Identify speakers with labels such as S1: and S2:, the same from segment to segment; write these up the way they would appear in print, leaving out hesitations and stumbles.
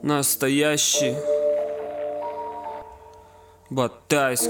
S1: Настоящий Батайск.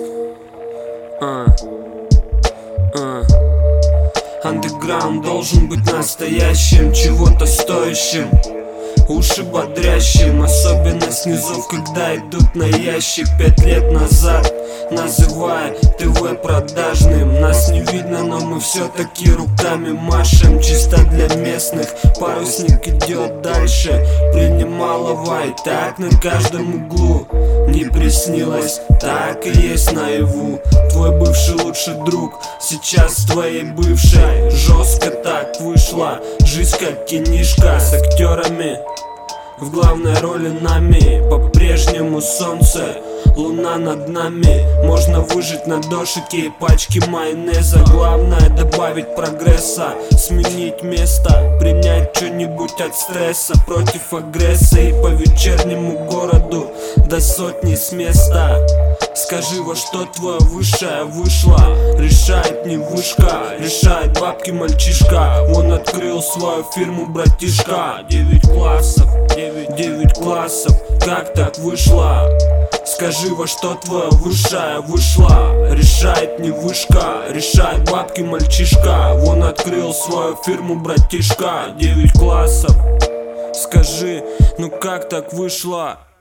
S1: Андеграунд должен быть настоящим, чего-то стоящим, уши бодрящим, особенно снизов, когда идут на ящик. 5 лет назад, называя ТВ продажным, нас не видно, но мы все-таки руками машем. Чисто для местных, парусник идет дальше, принимала вай, так на каждом углу. Не приснилось, так и есть наяву. Твой бывший лучший друг сейчас с твоей бывшей. Жестко так вышла жизнь, как кинишка, с актерами в главной роли нами. По-прежнему солнце, луна над нами. Можно выжить на дошике и пачке майонеза. Главное добавить прогресса, сменить место, принять что-нибудь от стресса, против агрессии. По вечернему городу до сотни с места. Скажи, во что твоя высшая вышла? Решает не вышка, решает бабки мальчишка. Он открыл свою фирму, братишка. 9 классов, как так вышло? Скажи, во что твоя высшая вышла? Решает не вышка, решает бабки мальчишка. Он открыл свою фирму, братишка. 9 классов. Скажи, ну как так вышло?